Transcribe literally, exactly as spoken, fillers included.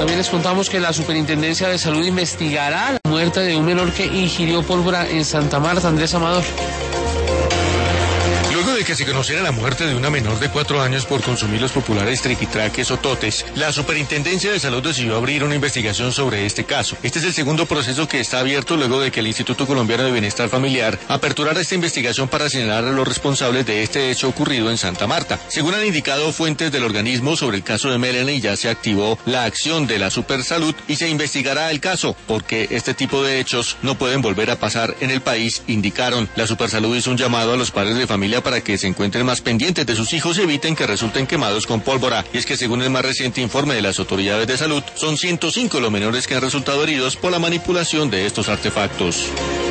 También les contamos que la Superintendencia de Salud investigará la muerte de un menor que ingirió pólvora en Santa Marta. Andrés Amador. Luego de que se conociera la muerte de una menor de cuatro años por consumir los populares triquitraques o totes, la Superintendencia de Salud decidió abrir una investigación sobre este caso. Este es el segundo proceso que está abierto luego de que el Instituto Colombiano de Bienestar Familiar aperturara esta investigación para señalar a los responsables de este hecho ocurrido en Santa Marta. Según han indicado fuentes del organismo sobre el caso de Melanie, ya se activó la acción de la Supersalud y se investigará el caso, porque este tipo de hechos no pueden volver a pasar en el país, indicaron. La Supersalud hizo un llamado a los padres de familia para para que se encuentren más pendientes de sus hijos y eviten que resulten quemados con pólvora. Y es que según el más reciente informe de las autoridades de salud, son ciento cinco los menores que han resultado heridos por la manipulación de estos artefactos.